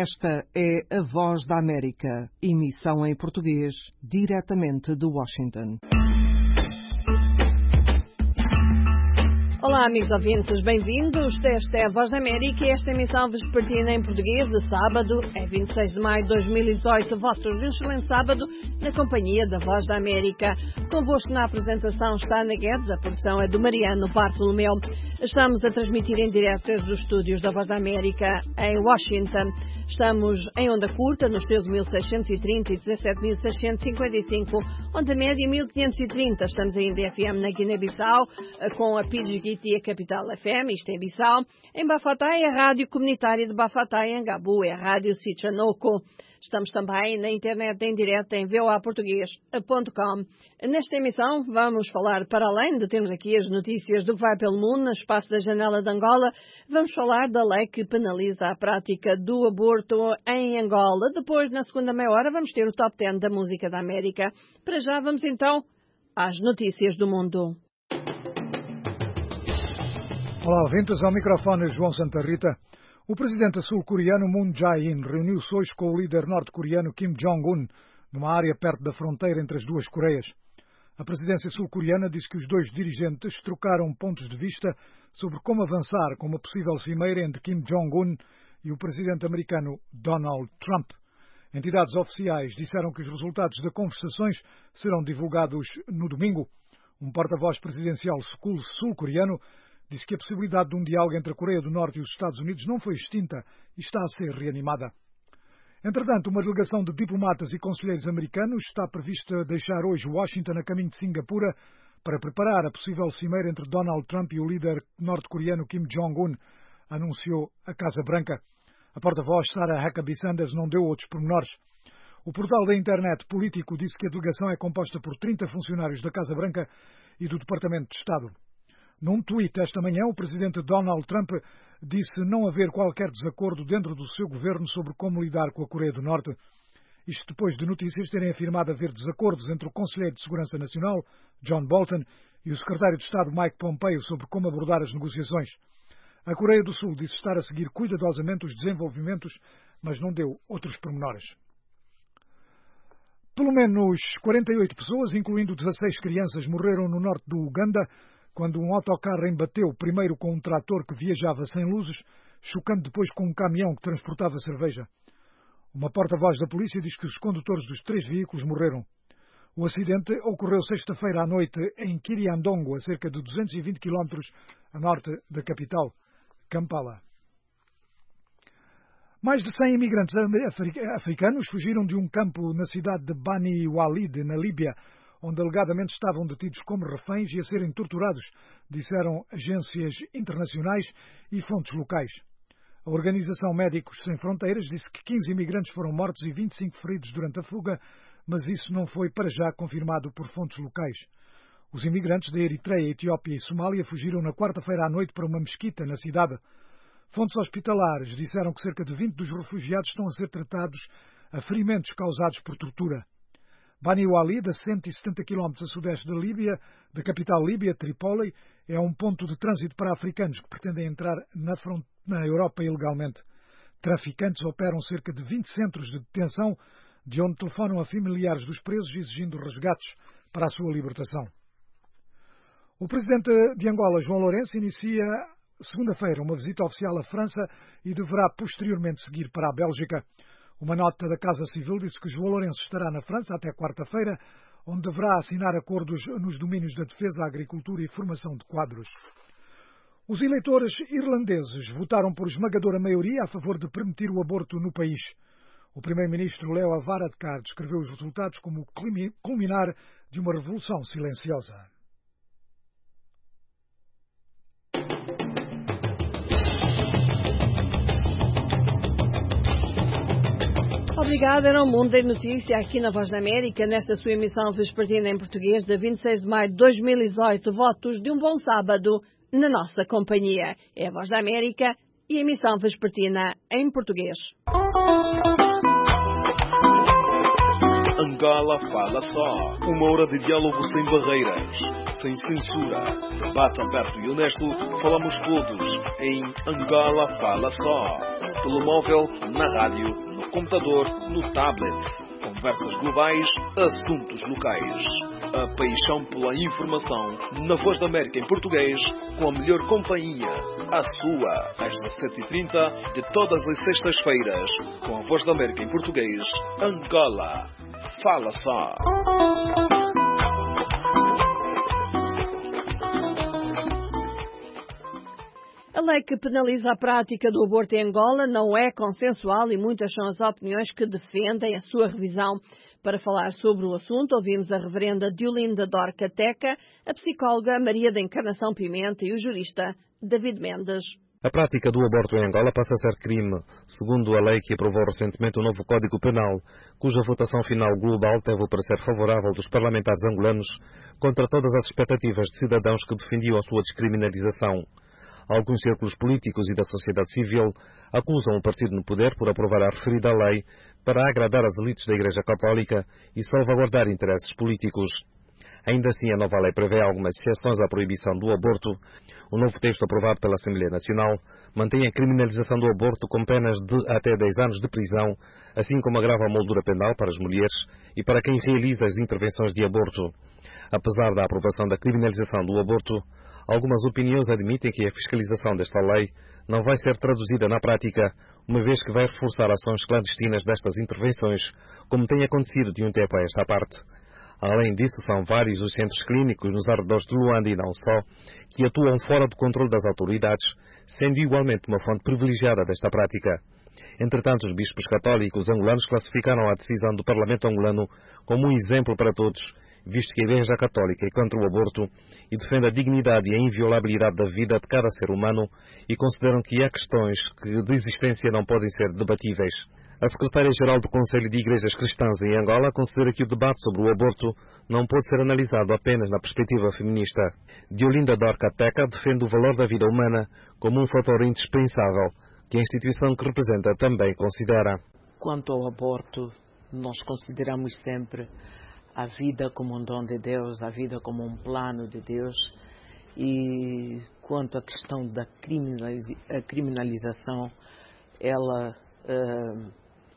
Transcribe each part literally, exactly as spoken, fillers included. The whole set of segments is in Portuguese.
Esta é a Voz da América, emissão em português, diretamente de Washington. Olá, amigos ouvintes, bem-vindos. Esta é a Voz da América e esta emissão vespertina em português de sábado, é vinte e seis de maio de dois mil e dezoito. Votos de um excelente sábado na companhia da Voz da América. Convosco na apresentação está Ana Guedes, a produção é do Mariano Bartolomeu. Estamos a transmitir em direto desde os estúdios da Voz da América em Washington. Estamos em onda curta, nos treze mil seiscentos e trinta e dezassete mil seiscentos e cinquenta e cinco, onda média mil quinhentos e trinta. Estamos ainda em F M na Guiné-Bissau, com a Pidgit e a Capital F M, isto é em Bissau. Em Bafatai, a Rádio Comunitária de Bafatai, em Gabu, é a Rádio Sichanoko. Estamos também na internet em direto em v o a português ponto com. Nesta emissão vamos falar, para além de termos aqui as notícias do que vai pelo mundo, no espaço da Janela de Angola, vamos falar da lei que penaliza a prática do aborto em Angola. Depois, na segunda meia hora, vamos ter o top dez da música da América. Para já, vamos então às notícias do mundo. Olá, ouvintes, ao microfone João Santa Rita. O presidente sul-coreano Moon Jae-in reuniu-se hoje com o líder norte-coreano Kim Jong-un, numa área perto da fronteira entre as duas Coreias. A presidência sul-coreana disse que os dois dirigentes trocaram pontos de vista sobre como avançar com uma possível cimeira entre Kim Jong-un e o presidente americano Donald Trump. Entidades oficiais disseram que os resultados das conversações serão divulgados no domingo. Um porta-voz presidencial sul-coreano disse que a possibilidade de um diálogo entre a Coreia do Norte e os Estados Unidos não foi extinta e está a ser reanimada. Entretanto, uma delegação de diplomatas e conselheiros americanos está prevista deixar hoje Washington a caminho de Singapura para preparar a possível cimeira entre Donald Trump e o líder norte-coreano Kim Jong-un, anunciou a Casa Branca. A porta-voz Sarah Huckabee Sanders não deu outros pormenores. O portal da internet político disse que a delegação é composta por trinta funcionários da Casa Branca e do Departamento de Estado. Num tweet esta manhã, o presidente Donald Trump disse não haver qualquer desacordo dentro do seu governo sobre como lidar com a Coreia do Norte. Isto depois de notícias terem afirmado haver desacordos entre o Conselheiro de Segurança Nacional, John Bolton, e o secretário de Estado, Mike Pompeo, sobre como abordar as negociações. A Coreia do Sul disse estar a seguir cuidadosamente os desenvolvimentos, mas não deu outros pormenores. Pelo menos quarenta e oito pessoas, incluindo dezasseis crianças, morreram no norte do Uganda, quando um autocarro embateu primeiro com um trator que viajava sem luzes, chocando depois com um caminhão que transportava cerveja. Uma porta-voz da polícia diz que os condutores dos três veículos morreram. O acidente ocorreu sexta-feira à noite em Kiriandongo, a cerca de duzentos e vinte quilómetros a norte da capital, Kampala. Mais de cem imigrantes africanos fugiram de um campo na cidade de Bani Walid, na Líbia, onde alegadamente estavam detidos como reféns e a serem torturados, disseram agências internacionais e fontes locais. A Organização Médicos Sem Fronteiras disse que quinze imigrantes foram mortos e vinte e cinco feridos durante a fuga, mas isso não foi para já confirmado por fontes locais. Os imigrantes da Eritreia, Etiópia e Somália fugiram na quarta-feira à noite para uma mesquita na cidade. Fontes hospitalares disseram que cerca de vinte dos refugiados estão a ser tratados a ferimentos causados por tortura. Bani Walid, a cento e setenta quilómetros a sudeste da Líbia, da capital líbia, Trípoli, é um ponto de trânsito para africanos que pretendem entrar na, front... na Europa ilegalmente. Traficantes operam cerca de vinte centros de detenção, de onde telefonam a familiares dos presos exigindo resgates para a sua libertação. O presidente de Angola, João Lourenço, inicia segunda-feira uma visita oficial à França e deverá posteriormente seguir para a Bélgica. Uma nota da Casa Civil disse que João Lourenço estará na França até quarta-feira, onde deverá assinar acordos nos domínios da defesa, agricultura e formação de quadros. Os eleitores irlandeses votaram por esmagadora maioria a favor de permitir o aborto no país. O primeiro-ministro Leo Varadkar descreveu os resultados como o culminar de uma revolução silenciosa. Obrigada, era o Mundo da Notícia aqui na Voz da América, nesta sua emissão vespertina em português de vinte e seis de maio de dois mil e dezoito. Votos de um bom sábado na nossa companhia. É a Voz da América e a emissão vespertina em português. Angola Fala Só. Uma hora de diálogo sem barreiras, sem censura. Debate aberto e honesto. Falamos todos em Angola Fala Só. No telemóvel, na rádio, no computador, no tablet. Conversas globais, assuntos locais. A paixão pela informação na Voz da América em português, com a melhor companhia, a sua, às dezassete e trinta de todas as sextas-feiras, com a Voz da América em português, Angola. Fala Só. A lei que penaliza a prática do aborto em Angola não é consensual e muitas são as opiniões que defendem a sua revisão. Para falar sobre o assunto, ouvimos a reverenda Diolinda Dorca Teca, a psicóloga Maria da Encarnação Pimenta e o jurista David Mendes. A prática do aborto em Angola passa a ser crime, segundo a lei que aprovou recentemente o novo Código Penal, cuja votação final global teve o parecer favorável dos parlamentares angolanos contra todas as expectativas de cidadãos que defendiam a sua descriminalização. Alguns círculos políticos e da sociedade civil acusam o partido no poder por aprovar a referida lei para agradar as elites da Igreja Católica e salvaguardar interesses políticos. Ainda assim, a nova lei prevê algumas exceções à proibição do aborto. O novo texto aprovado pela Assembleia Nacional mantém a criminalização do aborto com penas de até dez anos de prisão, assim como agrava a moldura penal para as mulheres e para quem realiza as intervenções de aborto. Apesar da aprovação da criminalização do aborto, algumas opiniões admitem que a fiscalização desta lei não vai ser traduzida na prática, uma vez que vai reforçar ações clandestinas destas intervenções, como tem acontecido de um tempo a esta parte. Além disso, são vários os centros clínicos nos arredores de Luanda e não só, que atuam fora do controle das autoridades, sendo igualmente uma fonte privilegiada desta prática. Entretanto, os bispos católicos angolanos classificaram a decisão do Parlamento angolano como um exemplo para todos, visto que a Igreja Católica é contra o aborto e defende a dignidade e a inviolabilidade da vida de cada ser humano e consideram que há questões que de existência não podem ser debatíveis. A secretária-geral do Conselho de Igrejas Cristãs em Angola considera que o debate sobre o aborto não pode ser analisado apenas na perspectiva feminista. Diolinda Dorca Teca defende o valor da vida humana como um fator indispensável, que a instituição que representa também considera. Quanto ao aborto, nós consideramos sempre a vida como um dom de Deus, a vida como um plano de Deus. E quanto à questão da criminalização, ela uh,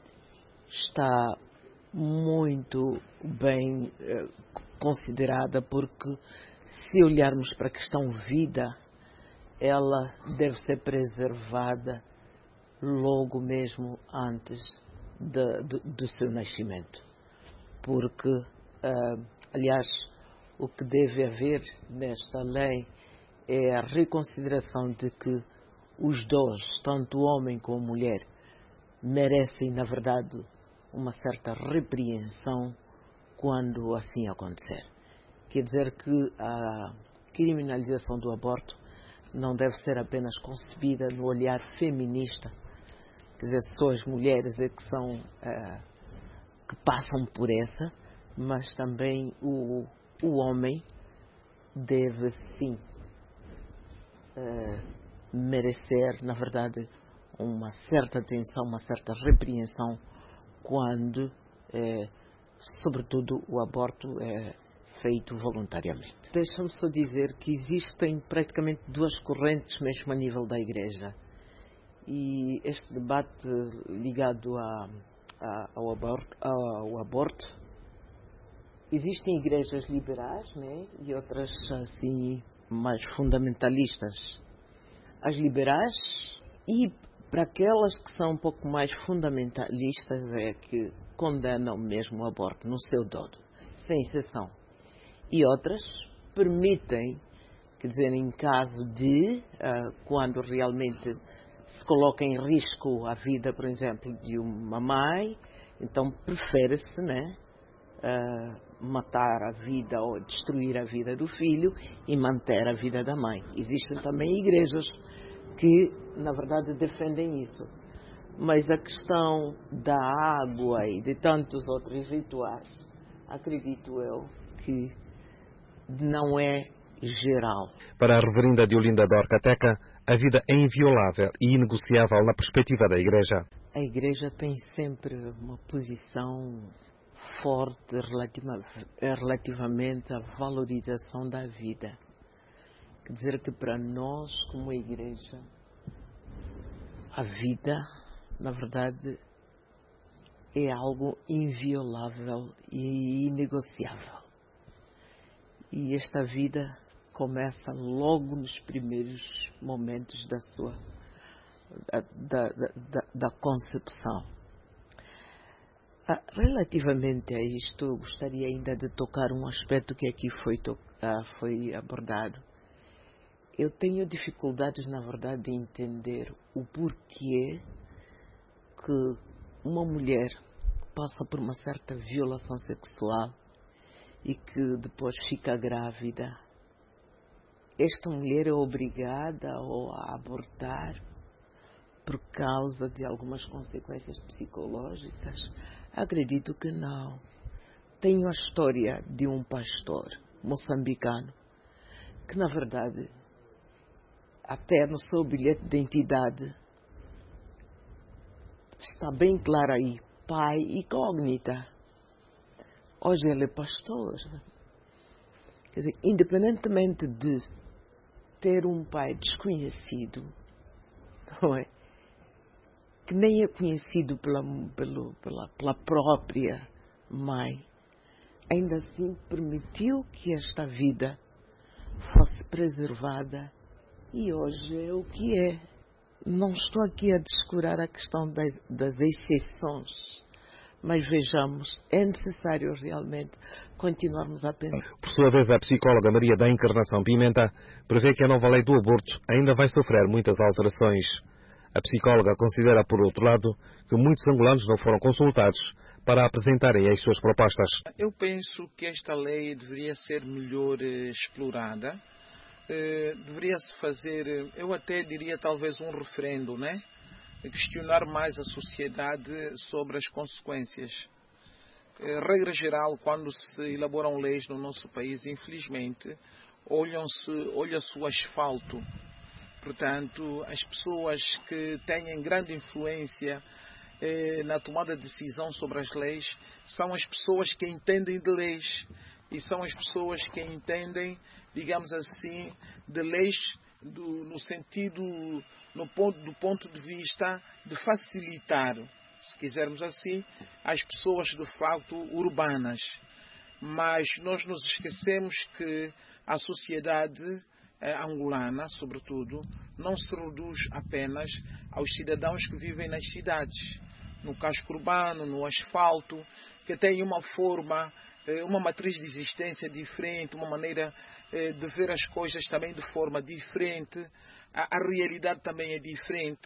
está muito bem uh, considerada, porque se olharmos para a questão vida, ela deve ser preservada logo mesmo antes de, de, do seu nascimento. Porque Uh, aliás, o que deve haver nesta lei é a reconsideração de que os dois, tanto o homem como a mulher, merecem, na verdade, uma certa repreensão quando assim acontecer. Quer dizer que a criminalização do aborto não deve ser apenas concebida no olhar feminista, quer dizer, só as mulheres é que são uh, que passam por essa, mas também o, o homem deve, sim, uh, merecer, na verdade, uma certa atenção, uma certa repreensão quando, uh, sobretudo, o aborto é feito voluntariamente. Deixa-me só dizer que existem praticamente duas correntes, mesmo a nível da Igreja. E este debate ligado a, a, ao, aborto, ao aborto, existem igrejas liberais, né, e outras assim mais fundamentalistas. As liberais, e para aquelas que são um pouco mais fundamentalistas, é que condenam mesmo o aborto no seu todo, sem exceção. E outras permitem, quer dizer, em caso de, uh, quando realmente se coloca em risco a vida, por exemplo, de uma mãe, então prefere-se, né, uh, matar a vida ou destruir a vida do filho e manter a vida da mãe. Existem também igrejas que, na verdade, defendem isso. Mas a questão da água e de tantos outros rituais, acredito eu que não é geral. Para a reverenda Diolinda Dorca Teca, a vida é inviolável e inegociável na perspectiva da Igreja. A Igreja tem sempre uma posição forte relativa, relativamente à valorização da vida. Quer dizer que para nós, como igreja, a vida, na verdade, é algo inviolável e inegociável. E esta vida começa logo nos primeiros momentos da sua da, da, da, da concepção. Ah, relativamente a isto, eu gostaria ainda de tocar um aspecto que aqui foi, to, ah, foi abordado. Eu tenho dificuldades, na verdade, de entender o porquê que uma mulher passa por uma certa violação sexual e que depois fica grávida. Esta mulher é obrigada a abortar por causa de algumas consequências psicológicas? Acredito que não. Tenho a história de um pastor moçambicano que, na verdade, até no seu bilhete de identidade está bem claro aí, pai incógnita. Hoje ele é pastor. Quer dizer, independentemente de ter um pai desconhecido, não é? Que nem é conhecido pela, pela, pela, pela própria mãe, ainda assim permitiu que esta vida fosse preservada e hoje é o que é. Não estou aqui a descurar a questão das, das exceções, mas vejamos, é necessário realmente continuarmos a pensar. Por sua vez, a psicóloga Maria da Encarnação Pimenta prevê que a nova lei do aborto ainda vai sofrer muitas alterações. A psicóloga considera, por outro lado, que muitos angolanos não foram consultados para apresentarem as suas propostas. Eu penso que esta lei deveria ser melhor eh, explorada. Eh, deveria-se fazer, eu até diria talvez um referendo, né? Questionar mais a sociedade sobre as consequências. Eh, regra geral, quando se elaboram leis no nosso país, infelizmente, olham-se, olha-se o asfalto. Portanto, as pessoas que têm grande influência eh, na tomada de decisão sobre as leis são as pessoas que entendem de leis e são as pessoas que entendem, digamos assim, de leis do, no sentido, no ponto, do ponto de vista de facilitar, se quisermos assim, as pessoas de facto urbanas. Mas nós nos esquecemos que a sociedade angolana, sobretudo, não se reduz apenas aos cidadãos que vivem nas cidades, no casco urbano, no asfalto, que têm uma forma, uma matriz de existência diferente, uma maneira de ver as coisas também de forma diferente, a, a realidade também é diferente.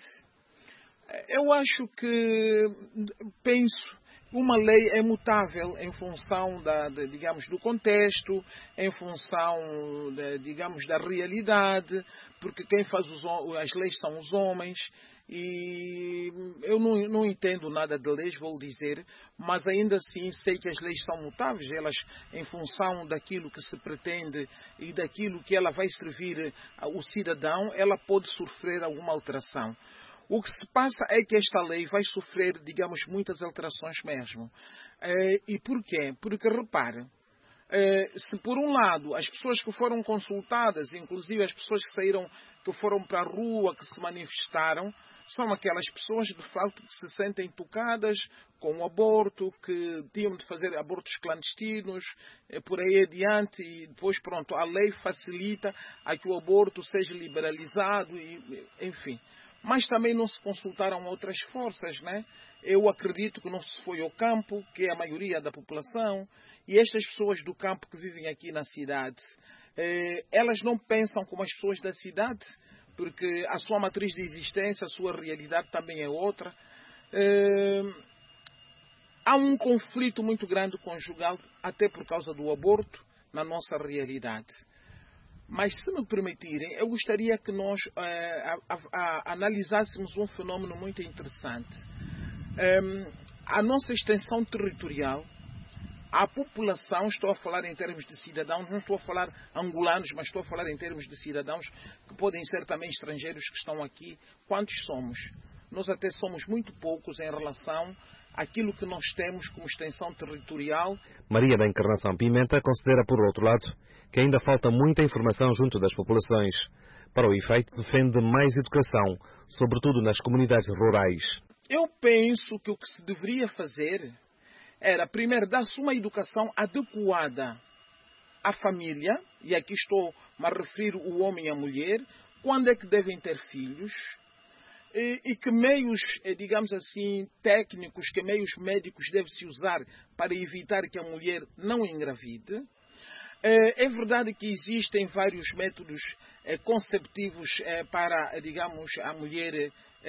Eu acho que, penso, uma lei é mutável em função da, de, digamos, do contexto, em função, de, digamos, da realidade, porque quem faz os, as leis são os homens, e eu não, não entendo nada de leis, vou dizer, mas ainda assim sei que as leis são mutáveis, elas, em função daquilo que se pretende e daquilo que ela vai servir ao cidadão, ela pode sofrer alguma alteração. O que se passa é que esta lei vai sofrer, digamos, muitas alterações mesmo. E por quê? Porque, repare, se por um lado as pessoas que foram consultadas, inclusive as pessoas que saíram, que foram para a rua, que se manifestaram, são aquelas pessoas, de facto, que se sentem tocadas com o aborto, que tinham de fazer abortos clandestinos, por aí adiante, e depois, pronto, a lei facilita a que o aborto seja liberalizado, e, enfim. Mas também não se consultaram outras forças, né? Eu acredito que não se foi ao campo, que é a maioria da população, e estas pessoas do campo que vivem aqui na cidade, eh, elas não pensam como as pessoas da cidade, porque a sua matriz de existência, a sua realidade também é outra. Eh, há um conflito muito grande conjugal, até por causa do aborto, na nossa realidade. Mas, se me permitirem, eu gostaria que nós eh, a, a, a, analisássemos um fenómeno muito interessante. Um, a nossa extensão territorial, a população, estou a falar em termos de cidadãos, não estou a falar angolanos, mas estou a falar em termos de cidadãos que podem ser também estrangeiros que estão aqui. Quantos somos? Nós até somos muito poucos em relação aquilo que nós temos como extensão territorial. Maria da Encarnação Pimenta considera, por outro lado, que ainda falta muita informação junto das populações. Para o efeito, defende mais educação, sobretudo nas comunidades rurais. Eu penso que o que se deveria fazer era, primeiro, dar-se uma educação adequada à família, e aqui estou-me a referir o homem e a mulher, quando é que devem ter filhos, e, e que meios, digamos assim, técnicos, que meios médicos deve-se usar para evitar que a mulher não engravide. É verdade que existem vários métodos conceptivos para, digamos, a mulher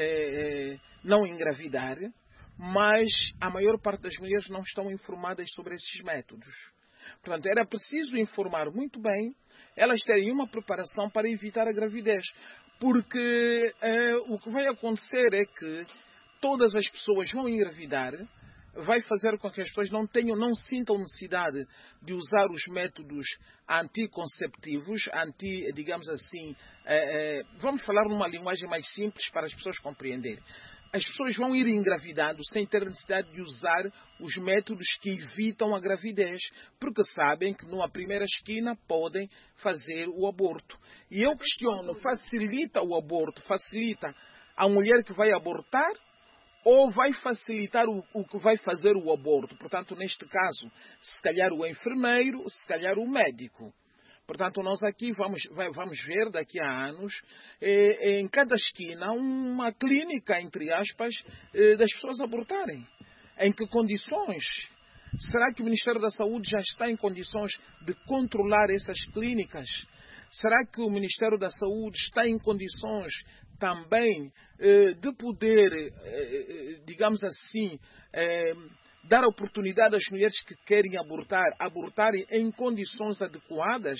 não engravidar, mas a maior parte das mulheres não estão informadas sobre esses métodos. Portanto, era preciso informar muito bem, elas terem uma preparação para evitar a gravidez, porque o que vai acontecer é que todas as pessoas vão engravidar, vai fazer com que as pessoas não tenham, não sintam necessidade de usar os métodos anticonceptivos, anti, digamos assim, eh, eh, vamos falar numa linguagem mais simples para as pessoas compreenderem. As pessoas vão ir engravidando sem ter necessidade de usar os métodos que evitam a gravidez, porque sabem que numa primeira esquina podem fazer o aborto. E eu questiono, facilita o aborto, facilita a mulher que vai abortar, ou vai facilitar o, o que vai fazer o aborto? Portanto, neste caso, se calhar o enfermeiro, se calhar o médico. Portanto, nós aqui vamos, vai, vamos ver daqui a anos, eh, em cada esquina, uma clínica, entre aspas, eh, das pessoas abortarem. Em que condições? Será que o Ministério da Saúde já está em condições de controlar essas clínicas? Será que o Ministério da Saúde está em condições também eh, de poder, eh, digamos assim, eh, dar oportunidade às mulheres que querem abortar, abortarem em condições adequadas?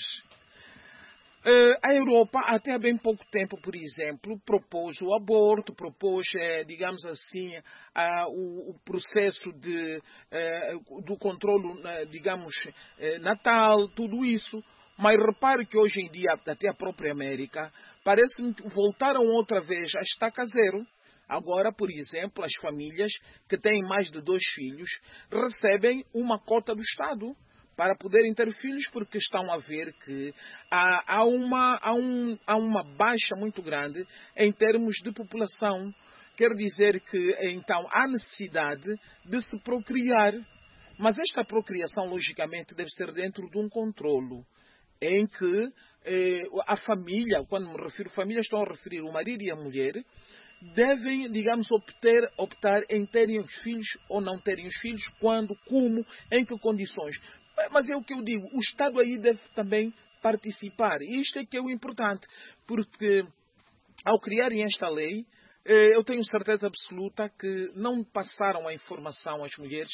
Eh, a Europa, até há bem pouco tempo, por exemplo, propôs o aborto, propôs, eh, digamos assim, ah, o, o processo de, eh, do controle, digamos, eh, natal, tudo isso. Mas repare que hoje em dia, até a própria América, parece que voltaram outra vez a estaca zero. Agora, por exemplo, as famílias que têm mais de dois filhos recebem uma cota do Estado para poderem ter filhos, porque estão a ver que há, há, uma, há, um, há uma baixa muito grande em termos de população. Quer dizer que, então, há necessidade de se procriar. Mas esta procriação, logicamente, deve ser dentro de um controlo, em que eh, a família, quando me refiro a família, estou a referir o marido e a mulher, devem, digamos, optar, optar em terem os filhos ou não terem os filhos, quando, como, em que condições. Mas é o que eu digo, o Estado aí deve também participar. E isto é que é o importante, porque ao criarem esta lei, eu tenho certeza absoluta que não passaram a informação às mulheres,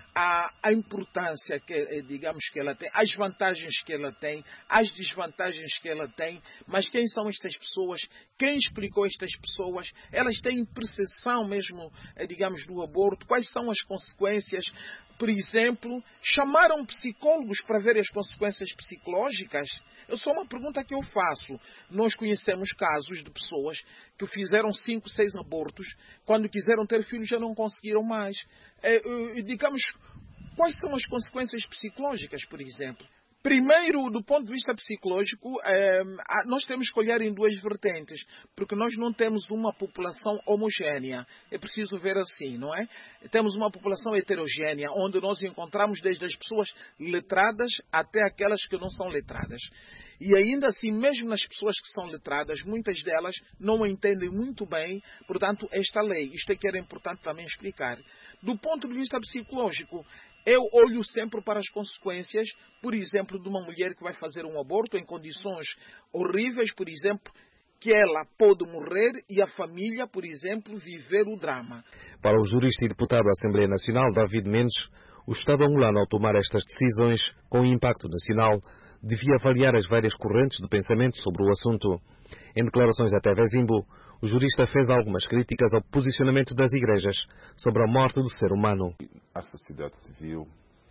a, a importância que, digamos, que ela tem, as vantagens que ela tem, as desvantagens que ela tem, mas quem são estas pessoas, quem explicou estas pessoas, elas têm percepção mesmo, digamos, do aborto, quais são as consequências. Por exemplo, chamaram psicólogos para ver as consequências psicológicas? É só uma pergunta que eu faço. Nós conhecemos casos de pessoas que fizeram cinco, seis abortos, quando quiseram ter filhos já não conseguiram mais. É, é, digamos, quais são as consequências psicológicas, por exemplo? Primeiro, do ponto de vista psicológico, é, nós temos que olhar em duas vertentes, porque nós não temos uma população homogénea. É preciso ver assim, não é? Temos uma população heterogénea, onde nós encontramos desde as pessoas letradas até aquelas que não são letradas. E ainda assim, mesmo nas pessoas que são letradas, muitas delas não entendem muito bem, portanto, esta lei. Isto é que era importante também explicar. Do ponto de vista psicológico, eu olho sempre para as consequências, por exemplo, de uma mulher que vai fazer um aborto em condições horríveis, por exemplo, que ela pode morrer e a família, por exemplo, viver o drama. Para o jurista e deputado da Assembleia Nacional, David Mendes, o Estado angolano, ao tomar estas decisões com impacto nacional, devia avaliar as várias correntes de pensamento sobre o assunto. Em declarações à T V Zimbo, o jurista fez algumas críticas ao posicionamento das igrejas sobre a morte do ser humano. A sociedade civil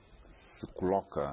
se coloca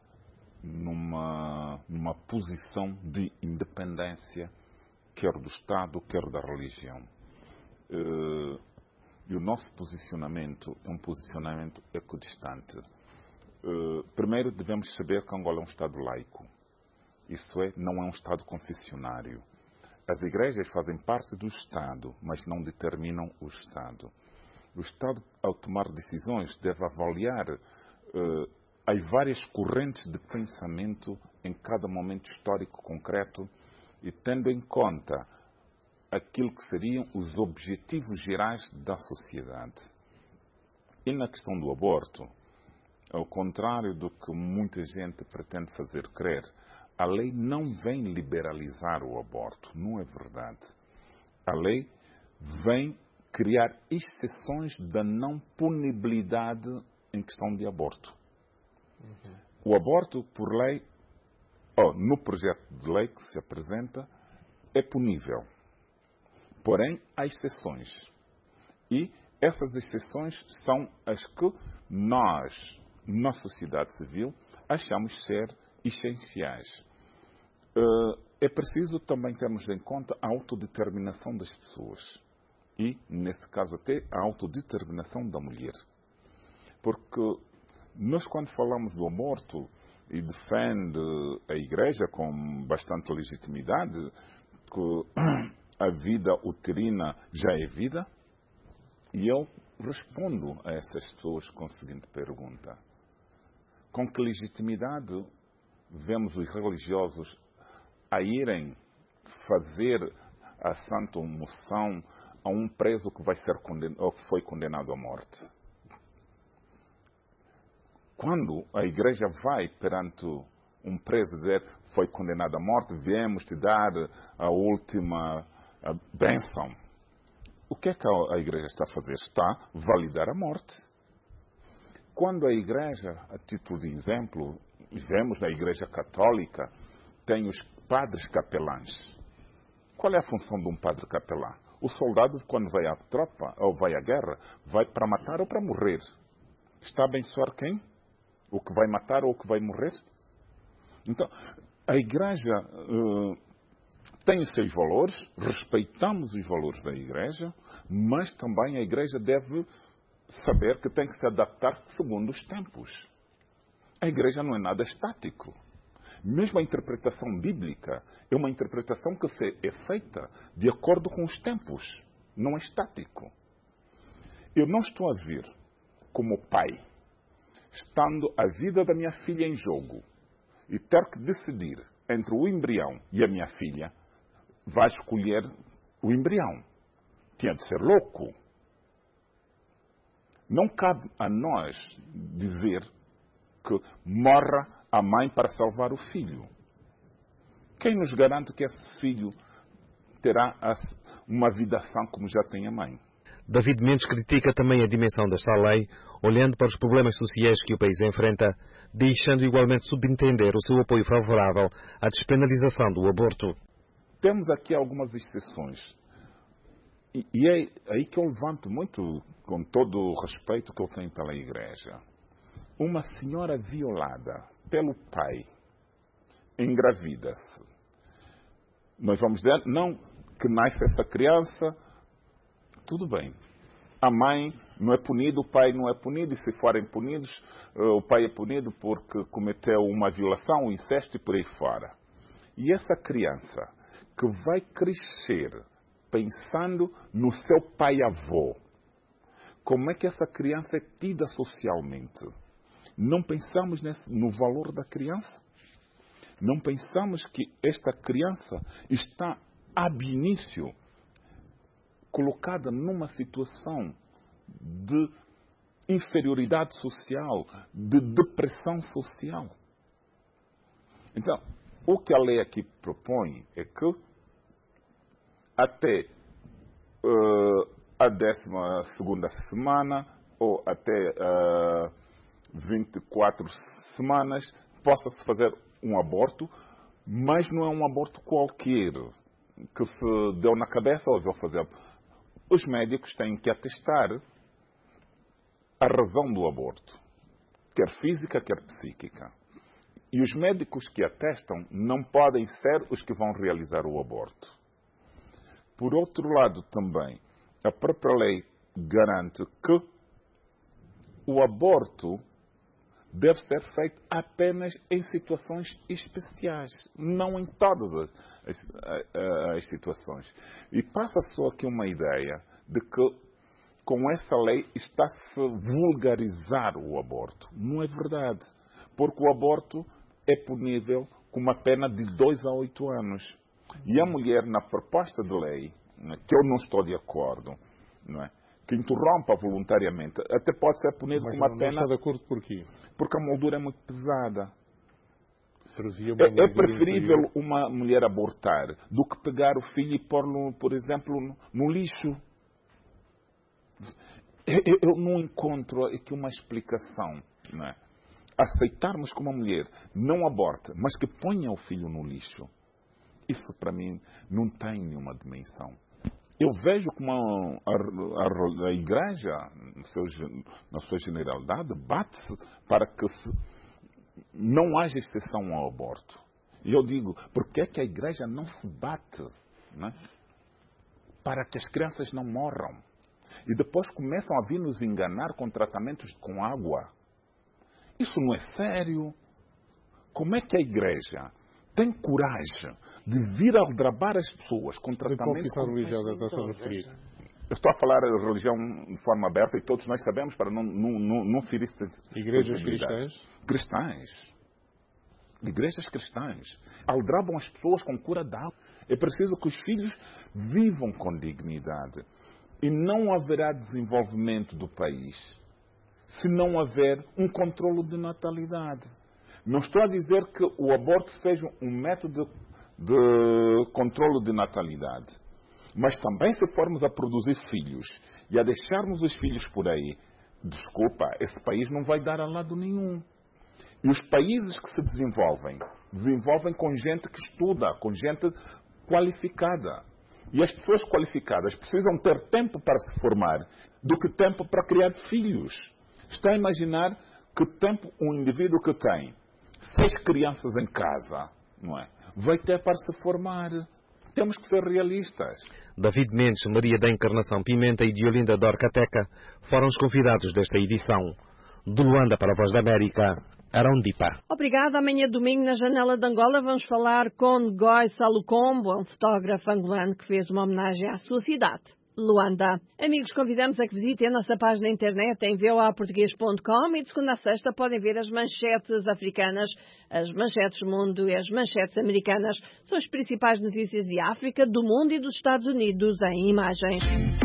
numa, numa posição de independência, quer do Estado, quer da religião. E o nosso posicionamento é um posicionamento equidistante. Uh, primeiro, devemos saber que Angola é um Estado laico. Isto é, não é um Estado confessionário. As igrejas fazem parte do Estado, mas não determinam o Estado. O Estado, ao tomar decisões, deve avaliar uh, as várias correntes de pensamento em cada momento histórico concreto e tendo em conta aquilo que seriam os objetivos gerais da sociedade. E na questão do aborto, ao contrário do que muita gente pretende fazer crer, a lei não vem liberalizar o aborto, não é verdade. A lei vem criar exceções da não punibilidade em questão de aborto. Uhum. O aborto, por lei, oh, no projeto de lei que se apresenta, é punível. Porém, há exceções. E essas exceções são as que nós, na sociedade civil, achamos ser essenciais. É preciso também termos em conta a autodeterminação das pessoas. E, nesse caso até, a autodeterminação da mulher. Porque nós, quando falamos do aborto, e defende a Igreja com bastante legitimidade, que a vida uterina já é vida, e eu respondo a essas pessoas com a seguinte pergunta. Com que legitimidade vemos os religiosos a irem fazer a santa unção a um preso que vai ser condenado, ou foi condenado à morte? Quando a igreja vai perante um preso dizer foi condenado à morte, viemos te dar a última bênção, o que é que a igreja está a fazer? Está a validar a morte. Quando a igreja, a título de exemplo, vemos na igreja católica, tem os padres capelães. Qual é a função de um padre capelão? O soldado, quando vai à tropa ou vai à guerra, vai para matar ou para morrer. Está a abençoar quem? O que vai matar ou o que vai morrer? Então, a igreja uh, tem os seus valores, respeitamos os valores da igreja, mas também a igreja deve saber que tem que se adaptar segundo os tempos. A igreja não é nada estático. Mesmo a interpretação bíblica é uma interpretação que é feita de acordo com os tempos, não é estático. Eu não estou a ver como pai, estando a vida da minha filha em jogo, e ter que decidir entre o embrião e a minha filha, vai escolher o embrião. Tinha de ser louco. Não cabe a nós dizer que morra a mãe para salvar o filho. Quem nos garante que esse filho terá uma vida sã como já tem a mãe? David Mendes critica também a dimensão desta lei, olhando para os problemas sociais que o país enfrenta, deixando igualmente subentender o seu apoio favorável à despenalização do aborto. Temos aqui algumas exceções. E, e é aí que eu levanto muito, com todo o respeito que eu tenho pela Igreja. Uma senhora violada pelo pai, engravida-se. Nós vamos dizer, não, que nasce essa criança, tudo bem. A mãe não é punida, o pai não é punido, e se forem punidos, o pai é punido porque cometeu uma violação, um incesto e por aí fora. E essa criança que vai crescer pensando no seu pai-avô, como é que essa criança é tida socialmente? Não pensamos nesse, no valor da criança? Não pensamos que esta criança está, ab início, colocada numa situação de inferioridade social, de depressão social? Então, o que a lei aqui propõe é que até uh, a décima segunda semana ou até uh, vinte e quatro semanas possa-se fazer um aborto, mas não é um aborto qualquer que se deu na cabeça ou vou fazer. Os médicos têm que atestar a razão do aborto, quer física, quer psíquica. E os médicos que atestam não podem ser os que vão realizar o aborto. Por outro lado, também, a própria lei garante que o aborto deve ser feito apenas em situações especiais, não em todas as, as, as situações. E passa só aqui uma ideia de que com essa lei está-se a vulgarizar o aborto. Não é verdade, porque o aborto é punível com uma pena de dois a oito anos. E a mulher, na proposta de lei, que eu não estou de acordo, não é? Que interrompa voluntariamente, até pode ser punido com uma não, pena... Não está de acordo por quê? Porque a moldura é muito pesada. Uma é, é preferível inferior. Uma mulher abortar do que pegar o filho e pôr-lo, por exemplo, no, no lixo. Eu, eu não encontro aqui uma explicação, não é? Aceitarmos que uma mulher não aborte, mas que ponha o filho no lixo, isso para mim não tem nenhuma dimensão. Eu vejo como a, a, a Igreja, no seu, na sua generalidade, bate-se para que se, não haja exceção ao aborto. E eu digo, por que é que a Igreja não se bate, né, para que as crianças não morram? E depois começam a vir nos enganar com tratamentos com água. Isso não é sério. Como é que a Igreja tem coragem de vir aldrabar as pessoas com tratamento... De qual religiosa está-se a referir? Eu estou a falar de religião de forma aberta e todos nós sabemos para não, não, não, não ferir... Igrejas cristãs? Cristãs. Igrejas cristãs. Aldrabam as pessoas com cura da água. É preciso que os filhos vivam com dignidade. E não haverá desenvolvimento do país se não houver um controlo de natalidade. Não estou a dizer que o aborto seja um método de controlo de natalidade. Mas também se formos a produzir filhos e a deixarmos os filhos por aí, desculpa, esse país não vai dar a lado nenhum. E os países que se desenvolvem, desenvolvem com gente que estuda, com gente qualificada. E as pessoas qualificadas precisam ter tempo para se formar do que tempo para criar filhos. Está a imaginar que tempo um indivíduo que tem seis crianças em casa, não é? Vai ter para se formar. Temos que ser realistas. David Mendes, Maria da Encarnação Pimenta e Diolinda Dorcateca foram os convidados desta edição. De Luanda para a Voz da América, Arão Dipa. Obrigada. Amanhã domingo na Janela de Angola vamos falar com Ngoy Salucombo, um fotógrafo angolano que fez uma homenagem à sua cidade, Luanda. Amigos, convidamos a que visitem a nossa página na internet em v o a português ponto com e de segunda a sexta podem ver as manchetes africanas, as manchetes do mundo e as manchetes americanas. São as principais notícias de África, do mundo e dos Estados Unidos em imagens.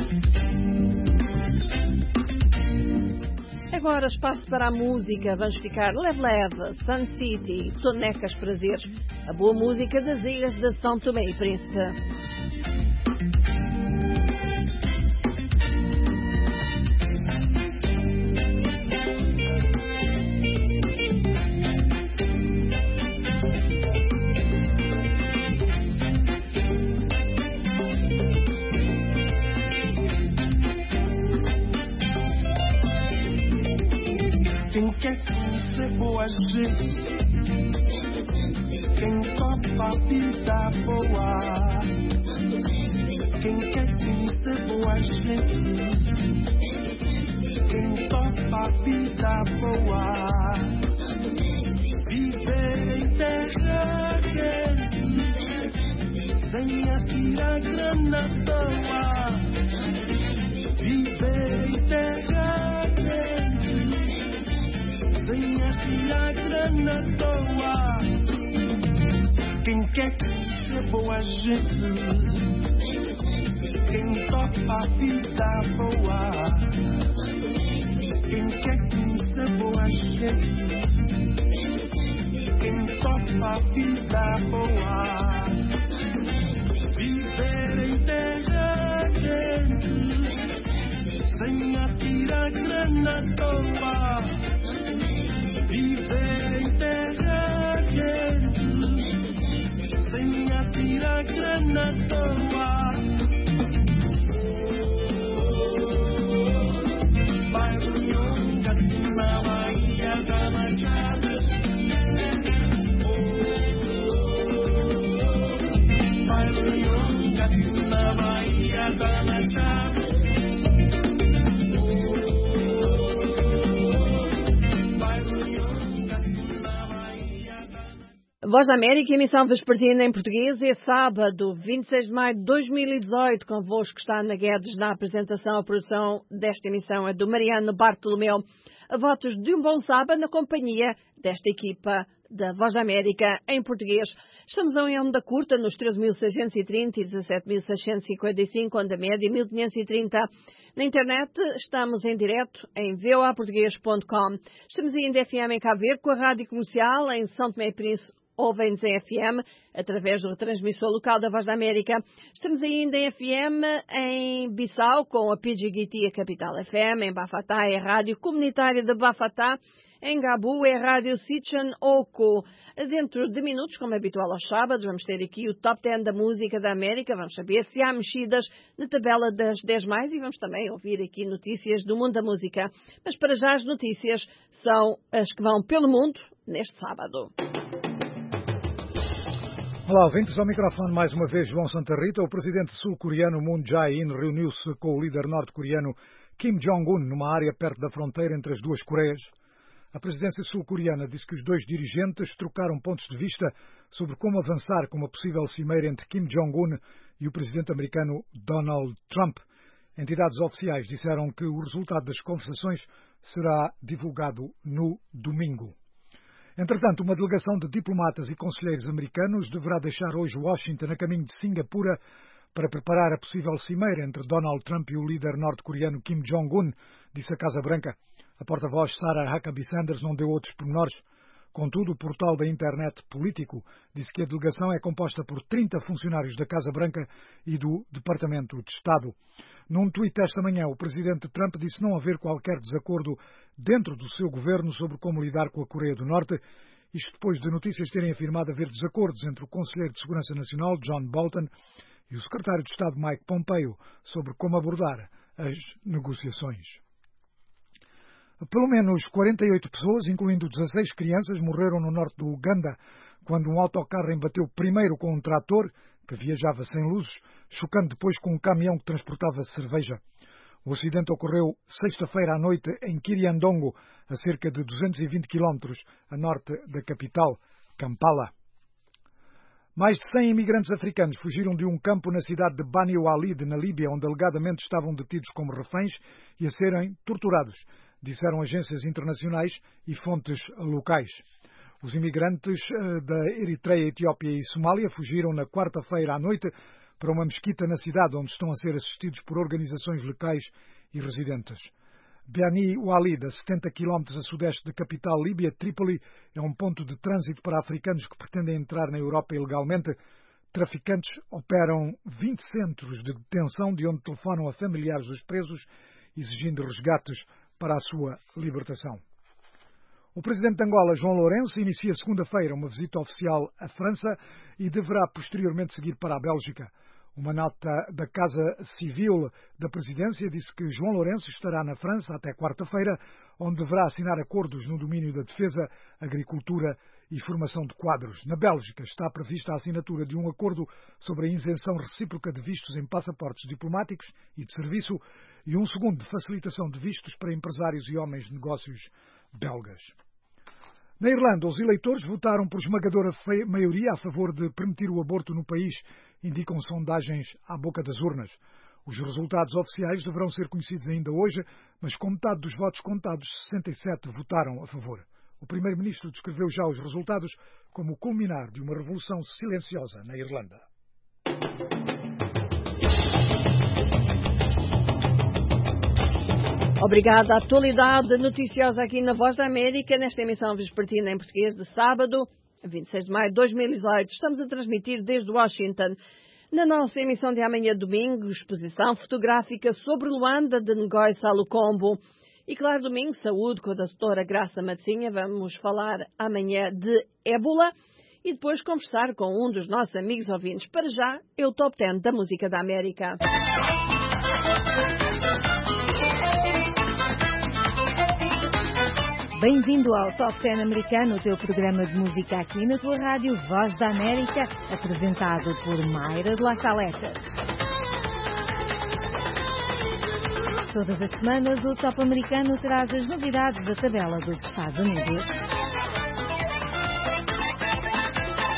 Agora espaço para a música. Vamos ficar leve-leve, Sun City, Sonecas Prazeres, a boa música das ilhas de São Tomé e Príncipe. Quem quer ser boa gente, quem topa a vida boa, quem quer ser boa gente, quem topa a vida boa, viver em terra quente, sem atirar grana à toa, viver em terra quente, sem atirar grana à toa. Quem quer ser boa gente, quem topa a vida boa, quem quer ser boa gente, quem topa a vida boa, viver em terra quente, sem atirar grana à toa, viver em terra quente, sem atirar grana à toa. Bairro Nhonga, na Bahia da Machado. Bairro Nhonga, na Bahia da Machado. Voz da América, emissão vespertina em português, é sábado, vinte e seis de maio de dois mil e dezoito. Convosco está Ana Guedes na apresentação. A produção desta emissão é do Mariano Bartolomeu. A votos de um bom sábado na companhia desta equipa da Voz da América em português. Estamos em onda curta nos treze mil seiscentos e trinta e dezassete mil seiscentos e cinquenta e cinco, onda média mil quinhentos e trinta. Na internet estamos em direto em v o a português ponto com. Estamos ainda em F M em Cabo Verde com a Rádio Comercial em São Tomé e Príncipe. Ouvem-nos em F M, através do transmissor local da Voz da América. Estamos ainda em F M em Bissau, com a P G G T, a Capital F M. Em Bafatá é a Rádio Comunitária de Bafatá. Em Gabu é a Rádio Sitchan Oco. Dentro de minutos, como é habitual aos sábados, vamos ter aqui o Top dez da Música da América. Vamos saber se há mexidas na tabela das dez mais e vamos também ouvir aqui notícias do mundo da música. Mas para já as notícias são as que vão pelo mundo neste sábado. Olá, ouvintes, ao microfone mais uma vez João Santa Rita. O presidente sul-coreano Moon Jae-in reuniu-se com o líder norte-coreano Kim Jong-un numa área perto da fronteira entre as duas Coreias. A presidência sul-coreana disse que os dois dirigentes trocaram pontos de vista sobre como avançar com uma possível cimeira entre Kim Jong-un e o presidente americano Donald Trump. Entidades oficiais disseram que o resultado das conversações será divulgado no domingo. Entretanto, uma delegação de diplomatas e conselheiros americanos deverá deixar hoje Washington a caminho de Singapura para preparar a possível cimeira entre Donald Trump e o líder norte-coreano Kim Jong-un, disse a Casa Branca. A porta-voz Sarah Huckabee Sanders não deu outros pormenores. Contudo, o portal da internet Político disse que a delegação é composta por trinta funcionários da Casa Branca e do Departamento de Estado. Num tweet esta manhã, o presidente Trump disse não haver qualquer desacordo dentro do seu governo sobre como lidar com a Coreia do Norte, isto depois de notícias terem afirmado haver desacordos entre o Conselheiro de Segurança Nacional, John Bolton, e o Secretário de Estado, Mike Pompeo, sobre como abordar as negociações. Pelo menos quarenta e oito pessoas, incluindo dezasseis crianças, morreram no norte do Uganda quando um autocarro embateu primeiro com um trator, que viajava sem luzes, chocando depois com um caminhão que transportava cerveja. O acidente ocorreu sexta-feira à noite em Kiriandongo, a cerca de duzentos e vinte quilómetros a norte da capital, Kampala. Mais de cem imigrantes africanos fugiram de um campo na cidade de Bani Walid, na Líbia, onde alegadamente estavam detidos como reféns e a serem torturados, disseram agências internacionais e fontes locais. Os imigrantes da Eritreia, Etiópia e Somália fugiram na quarta-feira à noite para uma mesquita na cidade, onde estão a ser assistidos por organizações locais e residentes. Bani Walid, a setenta quilómetros a sudeste da capital líbia, Trípoli, é um ponto de trânsito para africanos que pretendem entrar na Europa ilegalmente. Traficantes operam vinte centros de detenção, de onde telefonam a familiares dos presos, exigindo resgates para a sua libertação. O presidente de Angola, João Lourenço, inicia segunda-feira uma visita oficial à França e deverá posteriormente seguir para a Bélgica. Uma nota da Casa Civil da Presidência disse que João Lourenço estará na França até quarta-feira, onde deverá assinar acordos no domínio da defesa, agricultura e formação de quadros. Na Bélgica está prevista a assinatura de um acordo sobre a isenção recíproca de vistos em passaportes diplomáticos e de serviço e um segundo de facilitação de vistos para empresários e homens de negócios belgas. Na Irlanda, os eleitores votaram por esmagadora maioria a favor de permitir o aborto no país, indicam sondagens à boca das urnas. Os resultados oficiais deverão ser conhecidos ainda hoje, mas com metade dos votos contados, sessenta e sete votaram a favor. O primeiro-ministro descreveu já os resultados como o culminar de uma revolução silenciosa na Irlanda. Obrigada. A atualidade noticiosa aqui na Voz da América, nesta emissão vespertina em português de sábado, vinte e seis de maio de dois mil e dezoito. Estamos a transmitir desde Washington. Na nossa emissão de amanhã, domingo, exposição fotográfica sobre Luanda de Ngoy Salucombo. E claro, domingo, saúde com a doutora Graça Matzinha. Vamos falar amanhã de ébola e depois conversar com um dos nossos amigos ouvintes. Para já, é o Top dez da Música da América. Bem-vindo ao Top dez americano, o teu programa de música aqui na tua rádio Voz da América, apresentado por Mayra de La Saleta. Todas as semanas, o Top americano traz as novidades da tabela dos Estados Unidos.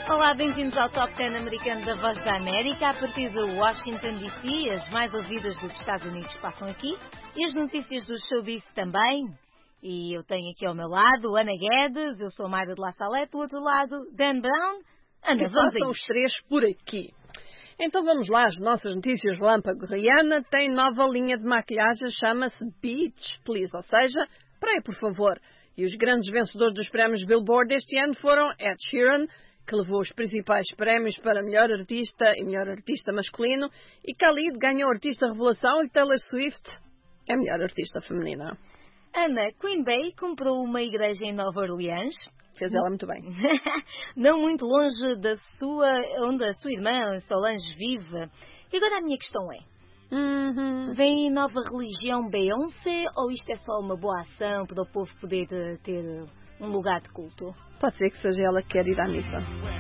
Olá, bem-vindos ao Top dez americano da Voz da América. A partir de Washington, D C, as mais ouvidas dos Estados Unidos passam aqui e as notícias do showbiz também. E eu tenho aqui ao meu lado Ana Guedes, eu sou a Mayra de La Salette, do outro lado Dan Brown. Ana, vamos são os três por aqui. Então vamos lá, as nossas notícias relâmpago. Rihanna tem nova linha de maquilhagem, chama-se Beach Please, ou seja, praia por favor. E os grandes vencedores dos prémios Billboard deste ano foram Ed Sheeran, que levou os principais prémios para melhor artista e melhor artista masculino, e Khalid ganhou artista revelação e Taylor Swift é melhor artista feminina. Ana, Queen Bey comprou uma igreja em Nova Orleans. Fez ela muito bem. Não muito longe da sua, onde a sua irmã Solange vive. E agora a minha questão é, uhum. vem nova religião Beyoncé ou isto é só uma boa ação para o povo poder ter um lugar de culto? Pode ser que seja ela que quer ir à missa.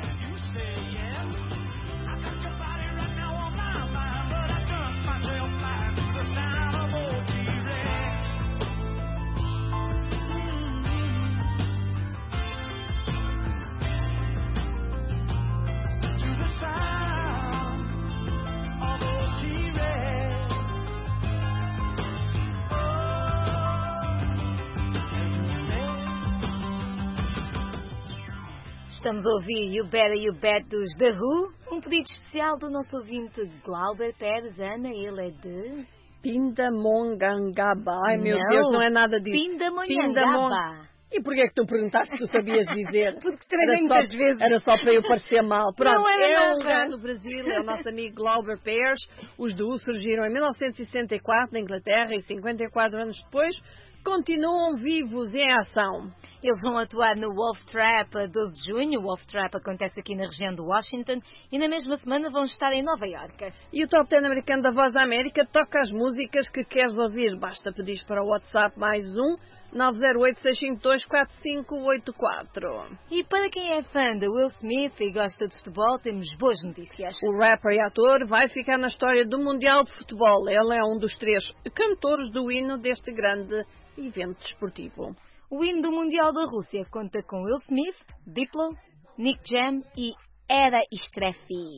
Estamos a ouvir You Better You Bet dos The Who, um pedido especial do nosso ouvinte Glauber Pérez. Ana, ele é de... Pindamongangaba. Ai meu não, Deus, não é nada disso. Pindamongangaba. E porquê é que tu perguntaste se tu sabias dizer? Porque treinei muitas só, vezes. Era só para eu parecer mal. Pronto, não era é nada. um lugar no Brasil, é o nosso amigo Glauber Pérez. Os The Who surgiram em mil novecentos e sessenta e quatro na Inglaterra e cinquenta e quatro anos depois continuam vivos em ação. Eles vão atuar no Wolf Trap a doze de junho. O Wolf Trap acontece aqui na região de Washington e na mesma semana vão estar em Nova Iorque. E o Top dez americano da Voz da América toca as músicas que queres ouvir. Basta pedir para o WhatsApp mais um nove zero oito, seis cinco dois, quatro cinco oito quatro. E para quem é fã de Will Smith e gosta de futebol, temos boas notícias. O rapper e ator vai ficar na história do Mundial de Futebol. Ele é um dos três cantores do hino deste grande evento desportivo. O hino do Mundial da Rússia conta com Will Smith, Diplo, Nick Jam e Era Strefi.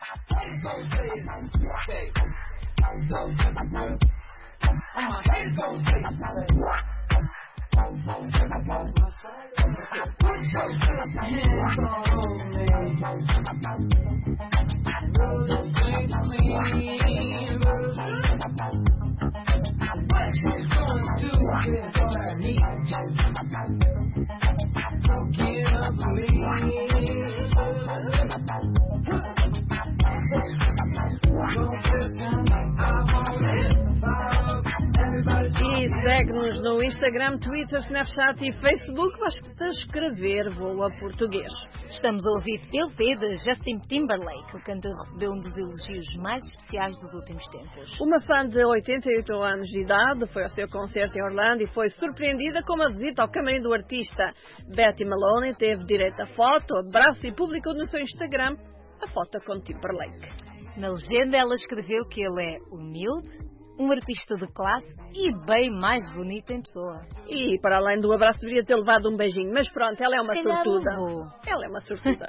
E segue-nos no Instagram, Twitter, Snapchat e Facebook. Basta escrever Voa Português. Estamos a ouvir P L T de Justin Timberlake. O cantor recebeu um dos elogios mais especiais dos últimos tempos. Uma fã de oitenta e oito anos de idade foi ao seu concerto em Orlando e foi surpreendida com uma visita ao camarim do artista. Betty Maloney teve direito a foto, abraço e publicou no seu Instagram a foto com Timberlake. Na legenda ela escreveu que ele é humilde, um artista de classe e bem mais bonito em pessoa. E para além do abraço deveria ter levado um beijinho, mas pronto, ela é uma Calhar sortuda. levou. Ela é uma sortuda.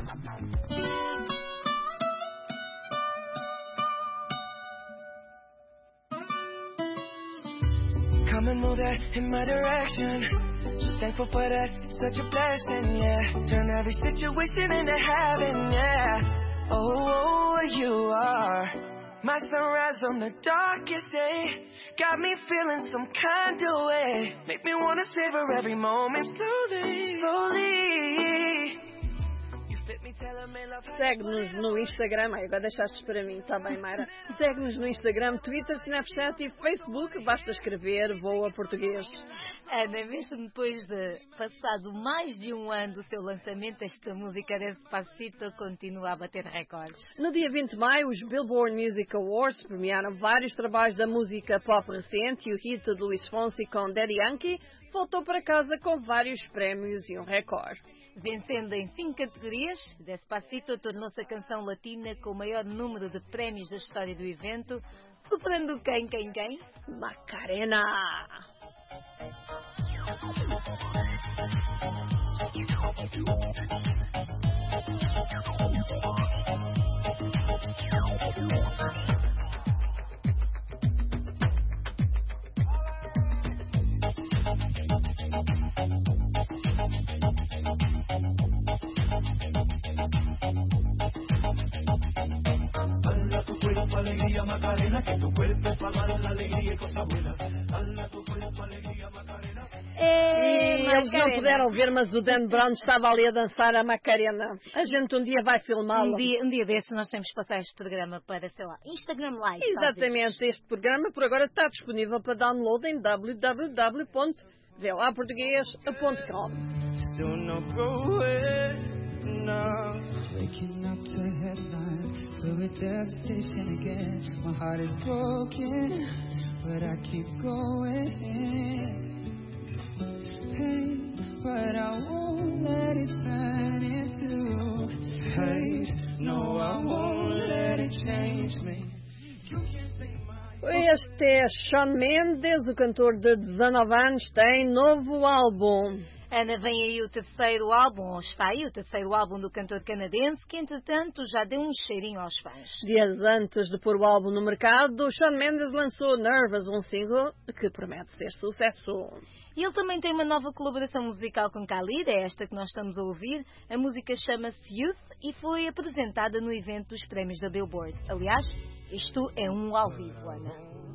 Come and move that in my direction. So thankful for that, it's such a blessing, yeah. Turn every situation into heaven, yeah. Oh, you are my sunrise on the darkest day. Got me feeling some kind of way. Make me wanna savor every moment slowly, slowly. Segue-nos no Instagram. Ai, agora deixaste para mim, está bem, Mayra? Segue-nos no Instagram, Twitter, Snapchat e Facebook. Basta escrever Voa Português. Ana, mesmo depois de passado mais de um ano do seu lançamento, esta música Despacito continua a bater recordes. No dia vinte de maio, os Billboard Music Awards premiaram vários trabalhos da música pop recente e o hit de Luís Fonsi com Daddy Yankee voltou para casa com vários prémios e um recorde. Vencendo em cinco categorias, Despacito tornou-se a canção latina com o maior número de prémios da história do evento, superando quem, quem, quem? Macarena! Alegría Macarena, que tu cuerpo es para dar la alegría y cosa buena. Hala tu cuerpo, alegría Macarena. E eles não puderam ver, mas o Dan Brown estava ali a dançar a Macarena. A gente um dia vai filmá-lo. Um dia, um dia desses nós temos que passar este programa para, sei lá, Instagram Live. Exatamente, talvez. Este programa por agora está disponível para download em w w w ponto v o a português ponto com. Still no growing now. Waking up to headlines, filled with devastation again. My heart is broken, but I keep going. Pain, but I won't let it turn into hate. No, I won't let it change me. Este é Shawn Mendes, o cantor de dezanove anos, tem novo álbum. Ana, vem aí o terceiro álbum, ou está aí o terceiro álbum do cantor canadense, que entretanto já deu um cheirinho aos fãs. Dias antes de pôr o álbum no mercado, Shawn Mendes lançou Nervous, um single que promete ser sucesso. E ele também tem uma nova colaboração musical com Khalid, é esta que nós estamos a ouvir. A música chama-se Youth e foi apresentada no evento dos prémios da Billboard. Aliás, isto é um ao vivo, Ana.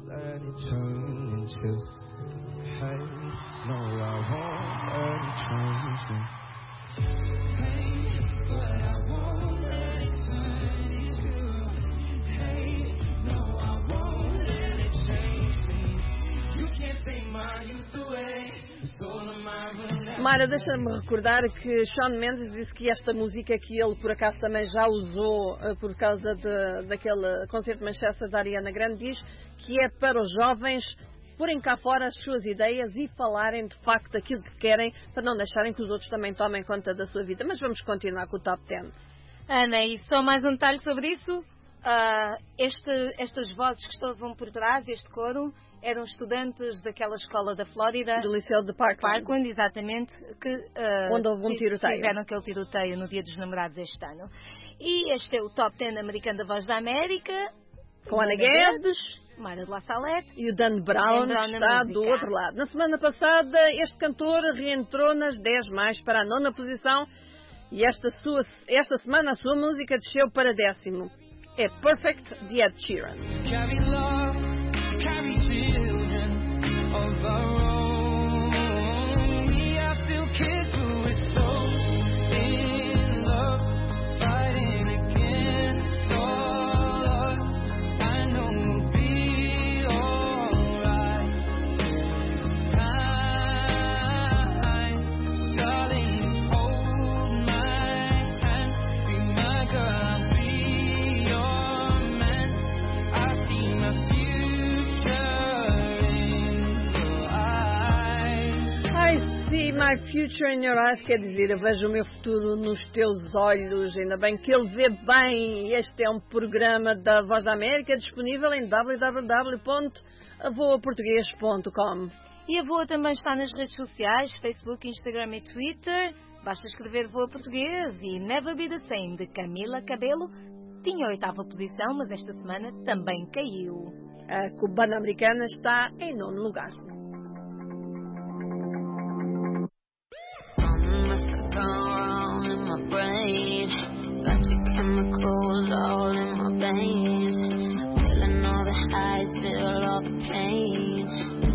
Hey, no, I won't let it change me. Hey, but I won't let it turn into hey, no, I won't let it change me. You can't take my youth away. Mara, deixa-me recordar que Shawn Mendes disse que esta música que ele por acaso também já usou uh, por causa de, daquele concerto de Manchester da Ariana Grande, diz que é para os jovens porem cá fora as suas ideias e falarem de facto aquilo que querem, para não deixarem que os outros também tomem conta da sua vida. Mas vamos continuar com o Top dez. Ana, e só mais um detalhe sobre isso. Uh, este, estas vozes que estavam por trás deste coro eram estudantes daquela escola da Flórida. Do Liceu de Parkland. Parkland, exatamente. Que, uh, onde houve um tiroteio. Tiveram aquele tiroteio no Dia dos Namorados este ano. E este é o Top dez americano da Voz da América. Com Ana Guedes. Mara de La Salette. E o Dan Brown, Dan Brown está do outro lado. Na semana passada, este cantor reentrou nas dez mais para a nona posição. E esta, sua, esta semana a sua música desceu para décimo. É Perfect de Ed Sheeran. Carry love, carry children of our own. Yeah, I feel kids who are so in love, fighting against all odds. I know we'll be alright. Time, darling, hold my hand, be my girl. My future in your eyes, quer dizer, eu vejo o meu futuro nos teus olhos. Ainda bem que ele vê bem. Este é um programa da Voz da América disponível em w w w ponto a voa português ponto com. E a Voa também está nas redes sociais, Facebook, Instagram e Twitter. Basta escrever Voa Português e Never Be the Same, de Camila Cabello. Tinha a oitava posição, mas esta semana também caiu. A cubana americana está em nono lugar. Brain, got your chemicals all in my veins, feeling all the highs, feel all the pain.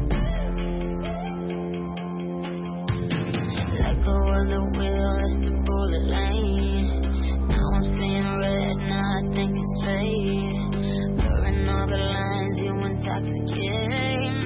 Let go of the wheel, it's the bullet lane. Now I'm seeing red, now I think it's straight. Blurring all the lines, you intoxicate me.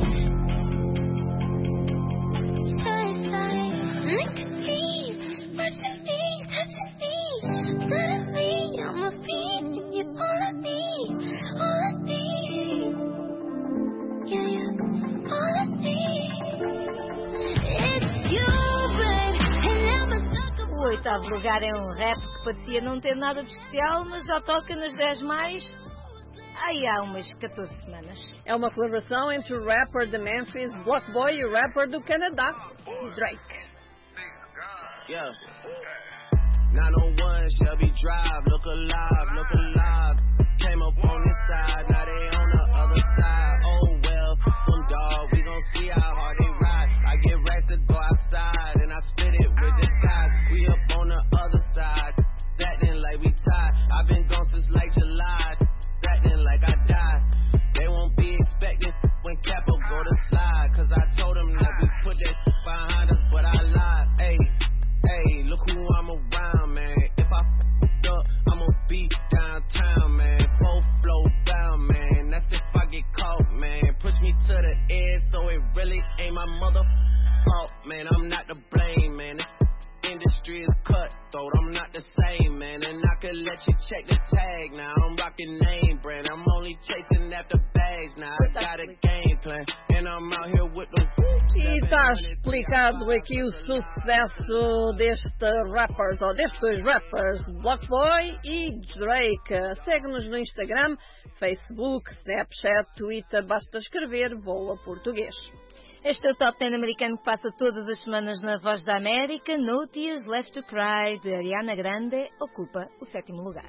Taste like nicotine, rushing me. Touching me, suddenly I'm a fiend, and you're all I need, all I need. Yeah, yeah, all I need. It's you, babe, and I'm a sucker. O oitavo lugar é um rap que parecia não ter nada de especial, mas já toca nas dez mais. Aí há umas catorze semanas. É uma colaboração entre o rapper de Memphis, Block Boy, e o rapper do Canadá, Drake. Yeah. nine oh one Shelby Drive, look alive, look alive. Came up on this side, now they on the other side. Oh well, some dog, we gon' see how hard they ride. I get racks to go outside, and I split it with the guys. We up on the other side, acting like we tied. I've been gone since like July, acting like I died. They won't be expecting when Capo go to slide, cause I told them that we put that behind us, but I lied. Hey, hey, look who I'm around, man. If I f***ed up, I'ma be downtown, man. Full flow down, man. That's if I get caught, man. Push me to the edge, so it really ain't my mother fault, man. I'm not to blame, man. This industry is cutthroat, I'm not the same, man. And I could let you check the tag now. I'm rocking name brand, I'm only chasing after bags now. I got a game plan, and I'm out here with the E está explicado aqui o sucesso deste rappers, ou destes dois rappers, Block Boy e Drake. Segue-nos no Instagram, Facebook, Snapchat, Twitter, basta escrever Voa Português. Este é o Top dez americano que passa todas as semanas na Voz da América. No Tears Left to Cry, de Ariana Grande, ocupa o sétimo lugar.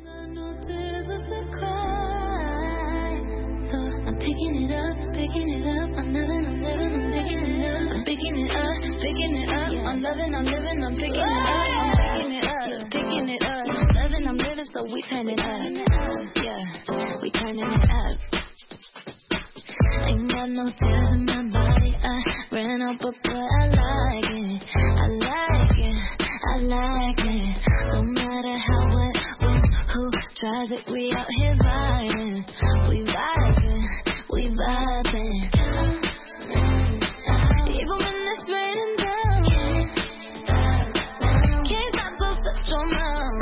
I'm picking it up, picking it up, I'm living, I'm living, I'm picking it up. I'm picking it up, picking it up, I'm living, I'm living, I'm picking it up. I'm picking it up, picking it up, living, I'm living, so we turn it up. Yeah, we turning it up. Ain't got no tears in my body, I ran up, but I like it, I like it, I like it. No matter how, what, when, who tries it, we out here riding, we vibing, we vibing. Even when it's raining down, can't stop, so shut your mouth.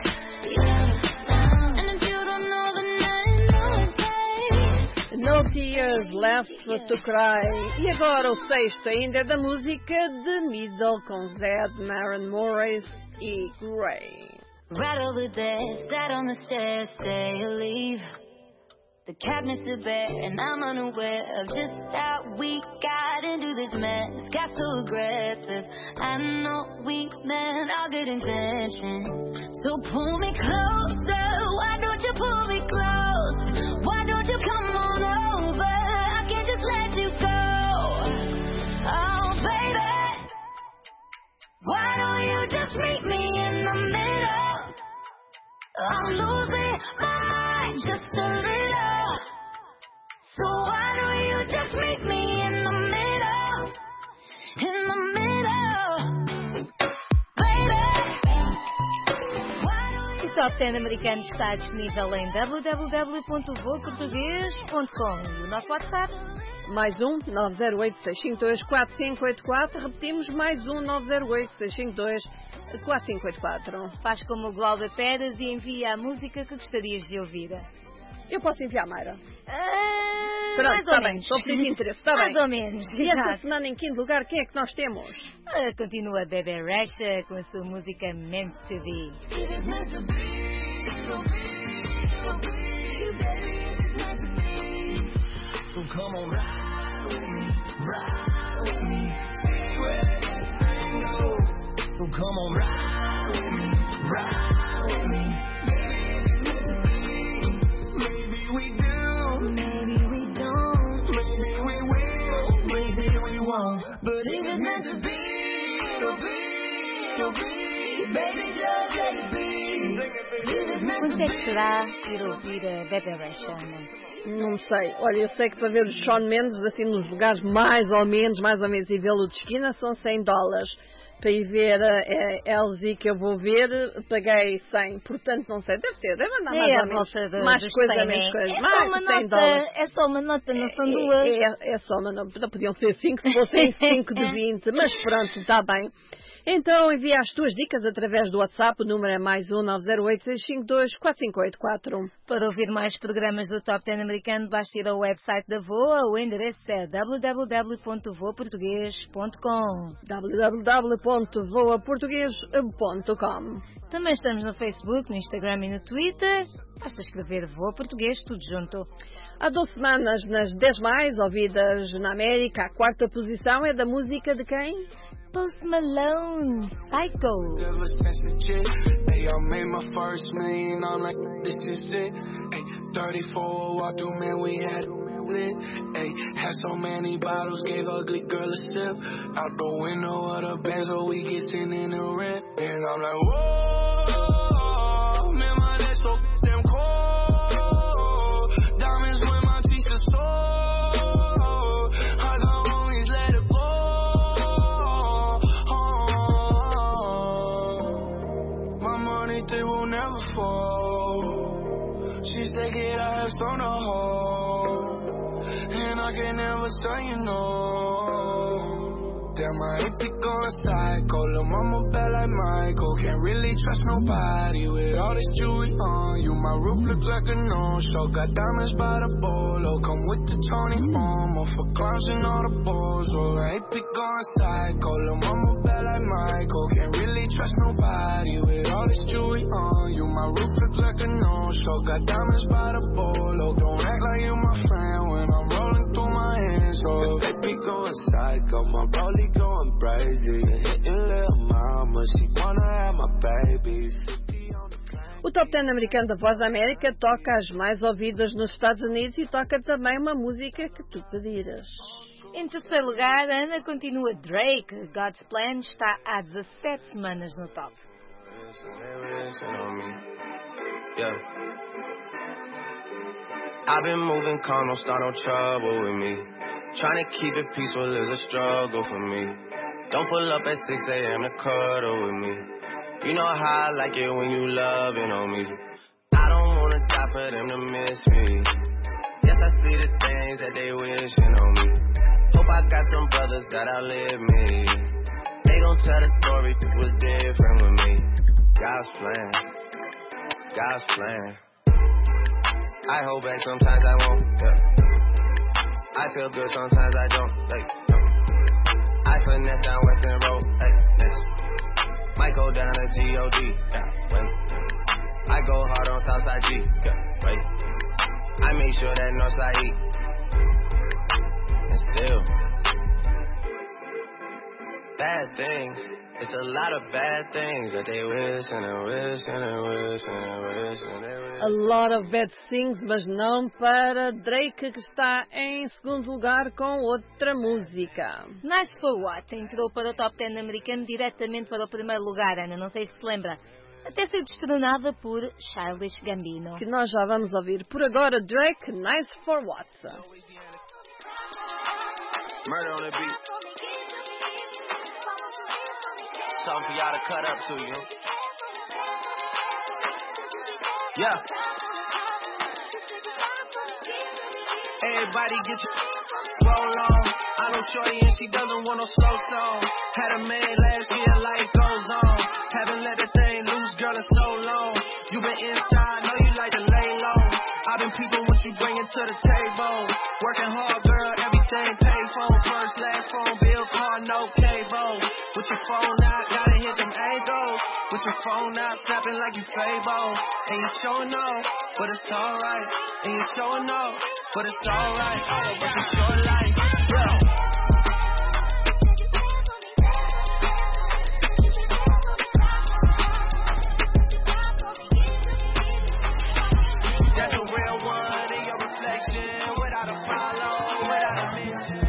No Tears Left to Cry. E agora o sexto ainda é da música de Middle com Zed, Maren Morris e Grey. Right over there, sat on the stairs, stay or leave. The cabinets are bare and I'm unaware of just how we got into this mess. Got so aggressive, I know we meant all good intentions. So pull me closer, why don't you pull me close? Why don't you come on over? I can't just let you go. Oh baby, why don't you just meet me in the middle? I'm losing my mind just a little. So why don't you just meet me in the middle? In the middle, baby. O Top dez americano está disponível em w w w ponto voa português ponto com e o nosso WhatsApp. Mais um, nove zero oito, seis cinco dois, quatro cinco oito quatro. Repetimos, mais um, nove zero oito, seis cinco dois, quatro cinco oito quatro. Faz como o Glauber Pérez e envia a música que gostarias de ouvir. Eu posso enviar, Mayra? Uh, Pronto, mais está ou bem, menos. estou a pedir interesse, está mais bem. ou menos. E esta Exato. semana, em quinto lugar, quem é que nós temos? Uh, continua Bebe Rexha com a sua música Meant to Be. So come on, ride with me, ride with me, anywhere that I go. So come on, ride with me, ride with me. Maybe it's meant to be, maybe we do, maybe we don't, maybe we will, maybe we won't. But if it's meant to be, it'll be, it'll be, baby, just let it be. Quanto é que será ir ouvir a Bebe Rexha? Não sei. Olha, eu sei que para ver o Shawn Mendes, assim, nos lugares mais ou menos, mais ou menos, e vê-lo de esquina, são cem dólares. Para ir ver a L Z que eu vou ver, paguei cem. Portanto, não sei. Deve ser, deve andar mais é ou menos. De, mais coisa, cem, menos é. coisa. É mais só uma cem nota, dólares. é só uma nota, não são duas. É, é, é só uma nota. Não podiam ser cinco, se fossem cinco de vinte. Mas pronto, está bem. Então envia as tuas dicas através do WhatsApp, o número é mais um, nove zero oito, seis cinco dois, quatro cinco oito quatro. Para ouvir mais programas do Top dez americano, basta ir ao website da VOA, o endereço é w w w ponto voa português ponto com. w w w ponto voa português ponto com. Também estamos no Facebook, no Instagram e no Twitter. Basta escrever Voa Português, tudo junto. Há duas semanas, nas dez mais ouvidas na América, a quarta posição é da música de quem? Post Malone, Psycho. Ever since the jit, hey, I made my first million, I'm like, this is it. Hey, thirty-four walk through, man, we had lit. Hey, had so many bottles, gave ugly girl a sip. Out the window of the Benz, so we get sitting in the rent. And I'm like, whoa, man, my neck so damn cold. Diamonds when my teeth are sore. I can always let it go. Oh, my money, they will never fall. She said, get I have some to hold. And I can never say you no. Damn, I hate to go psycho. Lil' mama bad like Michael. Can't really trust nobody with all this jewelry on you. My roof look like a no-show. Got diamonds by the bolo. Come with the Tony Momo for clowns and all the balls. Oh, I hate to go psycho. Lil' mama bad like Michael. Can't really trust nobody with all this jewelry on you. My roof look like a no-show. Got diamonds by the bolo. Don't act like you my friend when I'm rolling through my hands. So they be going psycho. My rollie going crazy. Hitting little mama. She wanna have my babies. O Top dez americano da Voz da América toca as mais ouvidas nos Estados Unidos e toca também uma música que tu pediras. Em terceiro lugar, Ana, continua Drake. God's Plan está há dezassete semanas no top. Yeah. I've been moving calm, don't start no trouble with me. Trying to keep it peaceful is a struggle for me. Don't pull up at six a.m. to cuddle with me. You know how I like it when you loving on me. I don't wanna die for them to miss me. Yes, I see the things that they wishing on me. Hope I got some brothers that outlive me. They gon' tell the story, it was different with me. God's plan, God's plan. I hold back, sometimes I won't, yeah. I feel good, sometimes I don't, like, no. I finesse down Western Road, like, next. Might go down to G O D, yeah, wait. I go hard on Southside G, yeah, wait. I make sure that Northside E. And still, bad things. It's a lot of bad things that they wish and they wish and they wish and they wish and they wish. A lot of bad things, mas não para Drake, que está em segundo lugar com outra música. Nice for What entrou para o Top dez americano diretamente para o primeiro lugar, Ana, não sei se se lembra. Até ser destronada por Childish Gambino. Que nós já vamos ouvir. Por agora, Drake, Nice for What. Murder on the beat. Something for y'all to cut up to, you know? Yeah. Everybody get your roll on. I know shorty and she doesn't want no slow song. Had a man last year, life goes on. Haven't let the thing loose, girl, in so long. You been inside, know you like to lay low. I've been peeping what you bringing to the table. Working hard, girl, everything paid for. First, last phone bill, car, no cable. With your phone out, gotta hit them angles. With your phone out, snapping like you Fable. And you showing off, but it's alright. And you showing off, but it's alright. Oh, but it's your life, yeah. That's a real one in your reflection. Without a follow, without a mention.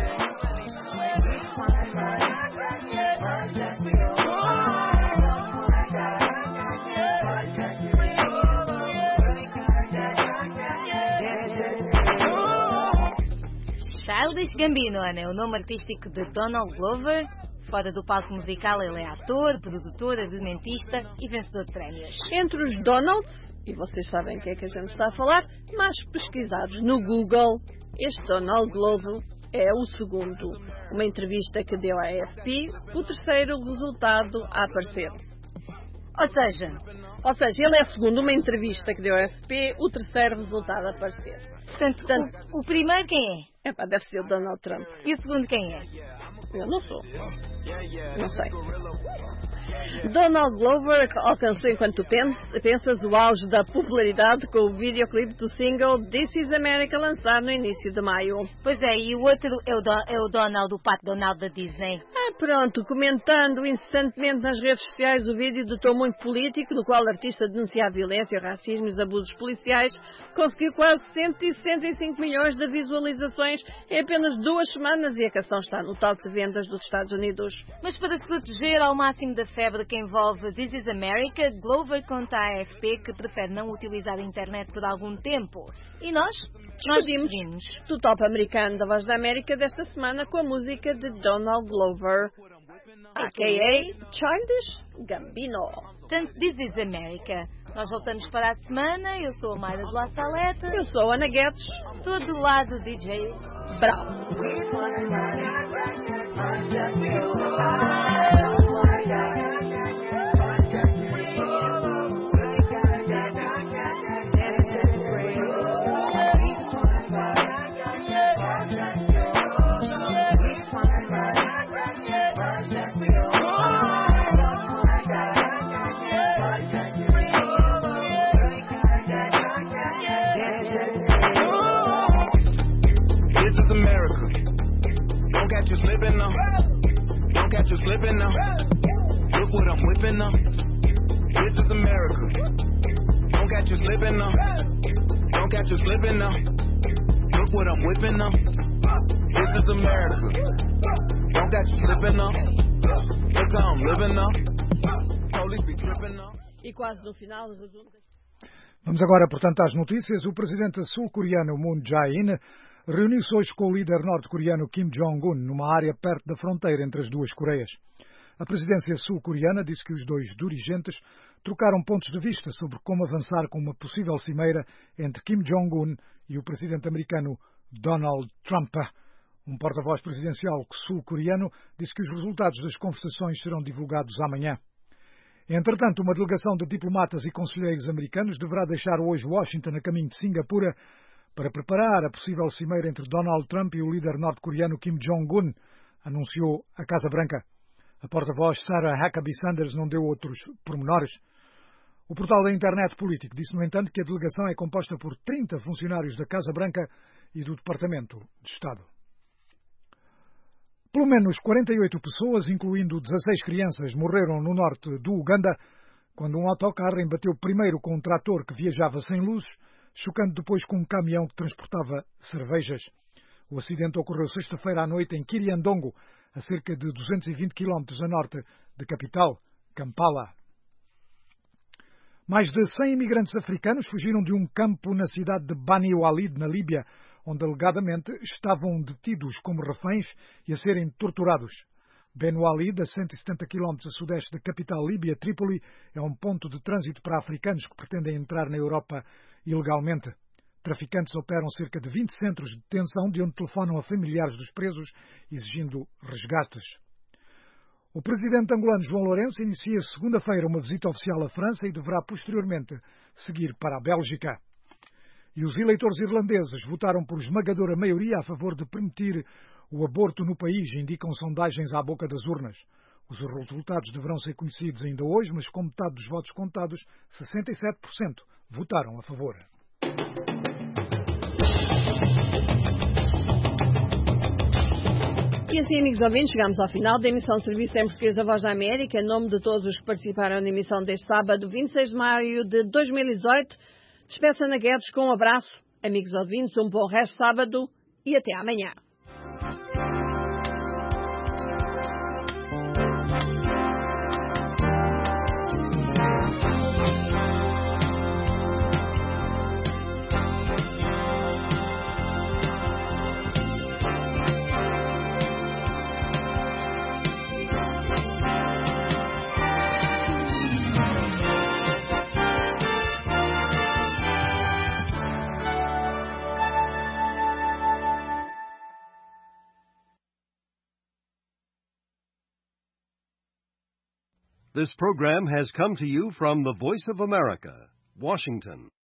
Childish Gambino, Ana, é o nome artístico de Donald Glover. Fora do palco musical, ele é ator, produtor, argumentista e vencedor de prémios. Entre os Donalds, e vocês sabem o que é que a gente está a falar, mais pesquisados no Google, este Donald Glover é o segundo. Uma entrevista que deu à A F P, o terceiro resultado a aparecer. Ou seja, ou seja, ele é segundo, uma entrevista que deu à A F P, o terceiro resultado a aparecer. Portanto, Portanto o, o primeiro quem é? Epá, deve ser o Donald Trump. E o segundo quem é? Eu não sou. Não sei. Donald Glover alcançou, enquanto tu pensas, o auge da popularidade com o videoclipe do single This is America, lançado no início de maio. Pois é, e o outro é o, Don, é o Donald, o Pato Donald da Disney. Ah, pronto, comentando incessantemente nas redes sociais o vídeo de tom muito político, no qual o artista denuncia a violência, o racismo e os abusos policiais, conseguiu quase cento e sessenta e cinco milhões de visualizações em apenas duas semanas e a canção está no top de vendas dos Estados Unidos. Mas para se proteger ao máximo da febre que envolve This is America, Glover conta à A F P que prefere não utilizar a internet por algum tempo. E nós? Nós despedimos do top americano da Voz da América desta semana com a música de Donald Glover, a k a. Childish Gambino. Portanto, This is America. Nós voltamos para a semana. Eu sou a Mayra de La Saleta. Eu sou a Ana Guedes. Estou do lado do D J Brau. You slipping now. Don't catch you slipping now. Look what I'm whipping now. This is America. Don't catch you slipping now. Don't catch you slipping now. Look what I'm whipping now. This is America. Don't catch you slipping now. Look how I'm living now. Police be tripping now. E quase no final, resumo. Vamos agora, portanto, às notícias. O presidente sul-coreano Moon Jae-in reuniu-se hoje com o líder norte-coreano Kim Jong-un numa área perto da fronteira entre as duas Coreias. A presidência sul-coreana disse que os dois dirigentes trocaram pontos de vista sobre como avançar com uma possível cimeira entre Kim Jong-un e o presidente americano Donald Trump. Um porta-voz presidencial sul-coreano disse que os resultados das conversações serão divulgados amanhã. Entretanto, uma delegação de diplomatas e conselheiros americanos deverá deixar hoje Washington a caminho de Singapura para preparar a possível cimeira entre Donald Trump e o líder norte-coreano Kim Jong-un, anunciou a Casa Branca. A porta-voz Sarah Huckabee Sanders não deu outros pormenores. O portal da internet político disse, no entanto, que a delegação é composta por trinta funcionários da Casa Branca e do Departamento de Estado. Pelo menos quarenta e oito pessoas, incluindo dezasseis crianças, morreram no norte do Uganda quando um autocarro embateu primeiro com um trator que viajava sem luzes, chocando depois com um caminhão que transportava cervejas. O acidente ocorreu sexta-feira à noite em Kiriandongo, a cerca de duzentos e vinte quilómetros a norte da capital, Kampala. Mais de cem imigrantes africanos fugiram de um campo na cidade de Bani Walid, na Líbia, onde alegadamente estavam detidos como reféns e a serem torturados. Ben Walid, a cento e setenta quilómetros a sudeste da capital líbia, Trípoli, é um ponto de trânsito para africanos que pretendem entrar na Europa ilegalmente. Traficantes operam cerca de vinte centros de detenção de onde telefonam a familiares dos presos exigindo resgates. O presidente angolano João Lourenço inicia segunda-feira uma visita oficial à França e deverá posteriormente seguir para a Bélgica. E os eleitores irlandeses votaram por esmagadora maioria a favor de permitir o aborto no país, indicam sondagens à boca das urnas. Os resultados deverão ser conhecidos ainda hoje, mas com metade dos votos contados, sessenta e sete por cento votaram a favor. E assim, amigos ouvintes, chegamos ao final da emissão de Serviço em Português da Voz da América. Em nome de todos os que participaram na emissão deste sábado, vinte e seis de maio de dois mil e dezoito, despeço Ana Guedes com um abraço. Amigos ouvintes, um bom resto de sábado e até amanhã. This program has come to you from the Voice of America, Washington.